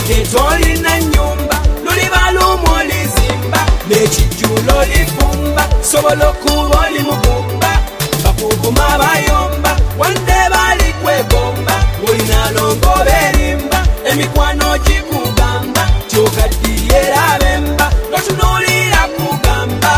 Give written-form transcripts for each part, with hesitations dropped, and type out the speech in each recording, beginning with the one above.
Tetoli na nyumba luliba lumuli zimba nechijulo lifumba sobolo kuboli mugumba bakuguma bayomba wande bali kwegomba ulina longo belimba emikwano jikugamba chokadiyera bemba notunulira kugamba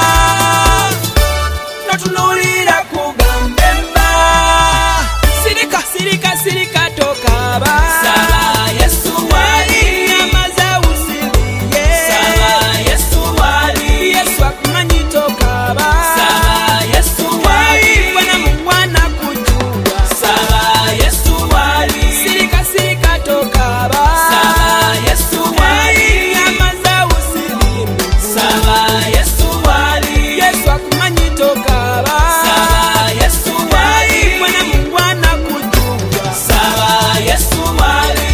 notunulira kugambemba sirika sirika sirika tokaba saba Yesu wali nyamaza usilie saba Yesu wali Yesu akumanyi tokaba saba Yesu wali wana mwana kujua saba Yesu wali sirika sirika tokaba saba Yesu wali nyamaza usilie saba Yesu wali Yesu akumanyi tokaba saba Yesu wali wana mwana kujua saba Yesu wali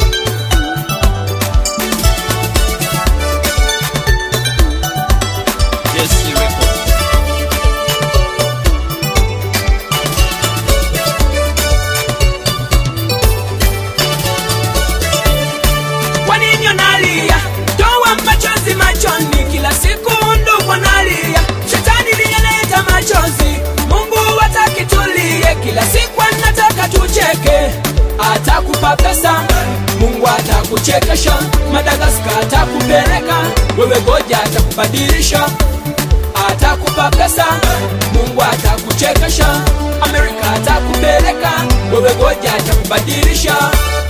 Jesse Records. Kwa nini unalia? Toa machozi machoni kila siku ndugu nalia. Shetani linaleta machozi. Mungu hataki tulie kila siku anataka tucheke. Atakupa pesa, Mungu atakuchekesha. Madagascar atakupeleka, wewe goja atakubadilisha. Atakupa pesa, Mungu atakuchekesha. Amerika atakupeleka, wewe goja atakubadilisha.